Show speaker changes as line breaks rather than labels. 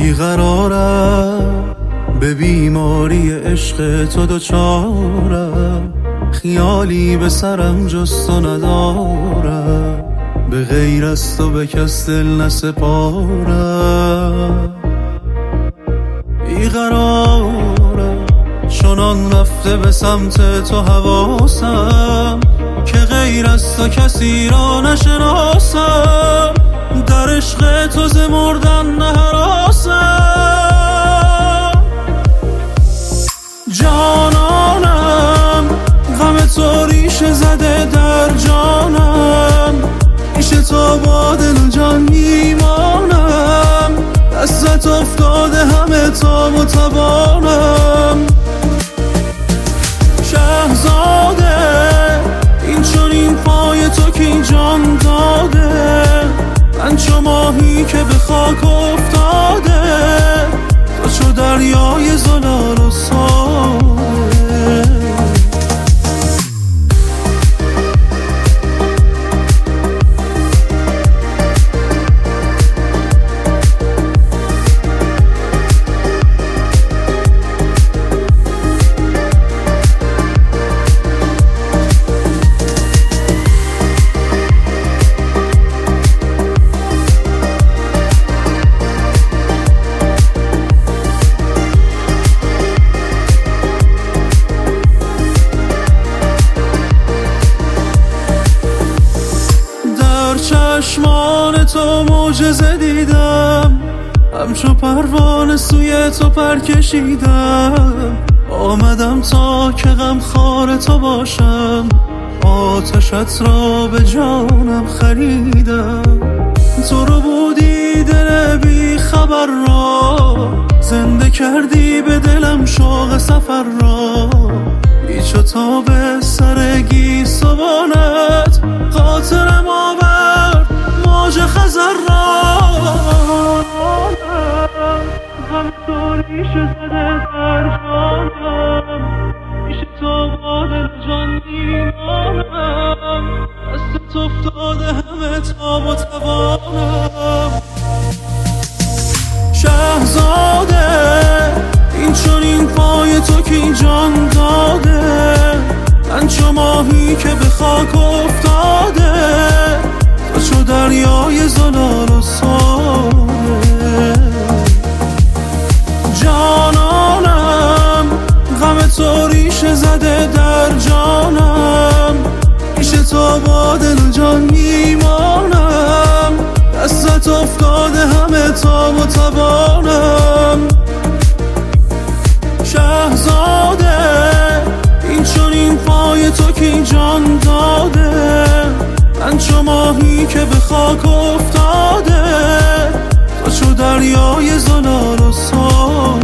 بیقرارم، به بیماری عشق تو دوچارم، خیالی به سرم جز تو ندارم، به غیر از تو به کس دل نسپارم. بیقرارم چنان رفته به سمت تو حواسم که غیر از تو کسی را نشناسم، در عشق تو ز مردن نهراسم. جانانم غم تو ریشه زده در جانم، پیش تو با دل و جان میمانم، دستت افتاده همه تاب و توانم. شهزاده این چنین پای تو که این جان داده، من چو ماهی که به خاک افتاده، تو چو دریای زلال و ساده. چشمان تو معجزه دیدم، همچو پروانه سوی تو پر کشیدم، آمدم تا که غم خوار تو باشم، آتشت را به جانم خریدم. تو رو بودی دل بی خبر را، زنده کردی به دلم شوق سفر را، پیچ و تاب سر گیسوانت خاطرم آورد موج خزر را. غم تو ریشه زده در جانم، پیش تو با دل جان میمانم، دستت افتاده همه تاب و توانم. شهزاده این چنین پای تو که این جان داده، من چو ماهی که به خاک افتاده، تو چو دریای زلال و ساده. جانانم غم تو ریشه زده در جانم، پیش تو با دل و جان میمانم، دستت افتاده همه تاب و توانم. شهزاده این چنین پای تو که این جان داده، من چو ماهی که به خاک افتاده، تو چو دریای زلال و ساده.